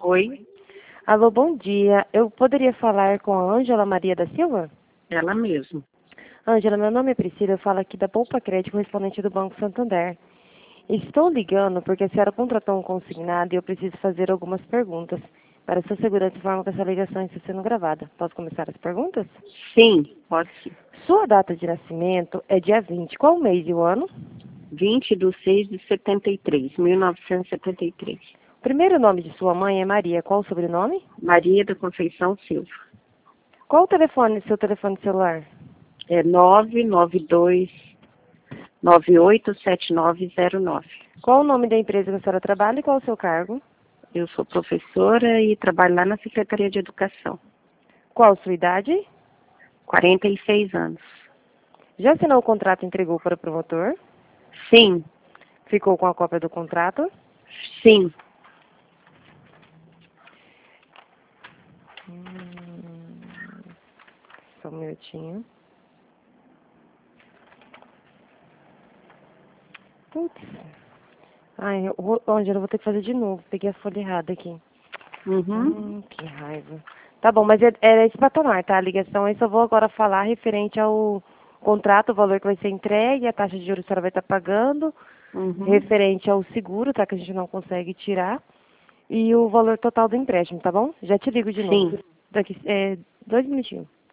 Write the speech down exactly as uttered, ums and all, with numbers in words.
Oi, Alô, bom dia. Eu poderia falar com a Ângela Maria da Silva? ela mesmo. Ângela, meu nome é Priscila, eu falo aqui da Poupa Crédito, correspondente do Banco Santander. Estou ligando porque a senhora contratou um consignado e eu preciso fazer algumas perguntas. Para sua segurança, informo que essa ligação está sendo gravada. Posso começar as perguntas? Sim, pode sim. Sua data de nascimento é dia vinte. Qual o mês e o ano? vinte de seis de setenta e três, mil novecentos e setenta e três. O primeiro nome de sua mãe é Maria. Qual o sobrenome? Maria da Conceição Silva. Qual o telefone, seu telefone celular? É nove nove dois nove oito sete nove zero nove. Qual o nome da empresa que a senhora trabalha e qual o seu cargo? Eu sou professora e trabalho lá na Secretaria de Educação. Qual a sua idade? quarenta e seis anos. Já assinou o contrato e entregou para o promotor? Sim, Ficou com a cópia do contrato? sim. Hum, só um minutinho. Putz. Ai, eu vou, Ângela, eu vou ter que fazer de novo. Peguei a folha errada aqui. Uhum. Hum, que raiva. Tá bom, mas é- era esse patamar, tá? A ligação aí só vou agora falar referente ao contrato, o valor que vai ser entregue, a taxa de juros que a senhora vai estar pagando, Uhum. referente ao seguro, tá? Que a gente não consegue tirar, e o valor total do empréstimo, tá bom? Já te ligo de novo. Sim. Daqui, é, dois minutinhos.